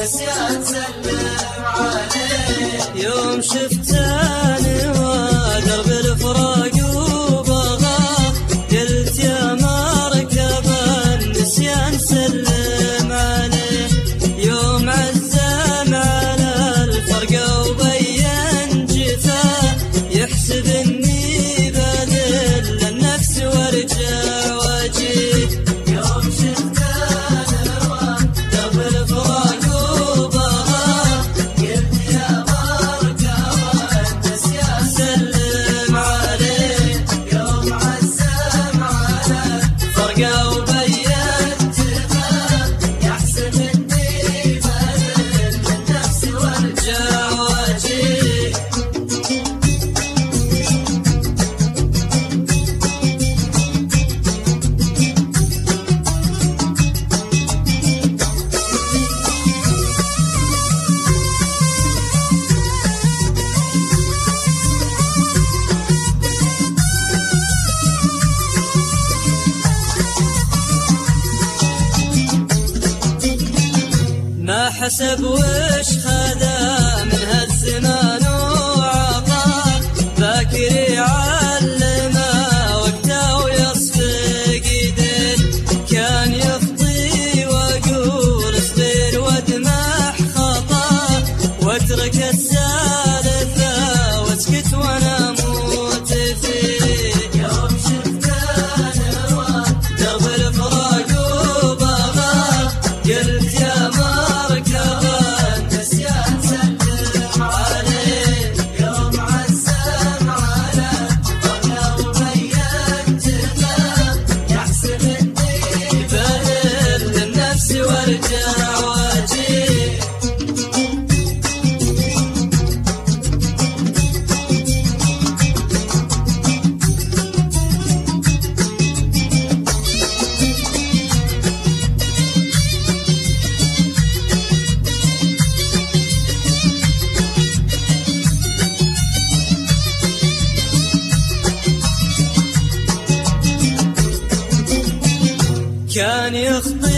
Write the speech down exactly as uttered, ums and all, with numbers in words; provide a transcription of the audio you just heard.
نسيان سلم عليه. يوم شفتني ودرب الفراق وبغى قلت يا مركب النسيان سلم عليه. يوم عزم على الفرقة وبين جفاه يحسب اني بذل النفس وارجع واجيه. يوم شفتني ودرب الفراق وبغى قلت يا مركب النسيان سلم عليه. يوم عزم على فرقة وبين جفاه يحسب اني بذل النفس وارجع واجيه. ما حسب وش خذا من هالزمان وعطاه باكر يعلمه وقته ويصفق يدين. كان يفضي واقول اصبر وادمح خطاه واترك السالفه واسكت وانا اموت فيه. يوم شفتني درب الفراق وبغى قلت يا مركب نسيان سلم عليه. يوم عزم على فرقة وبين جفاه يحسب اني بذل النفس وارجع واجيه. كان يخطي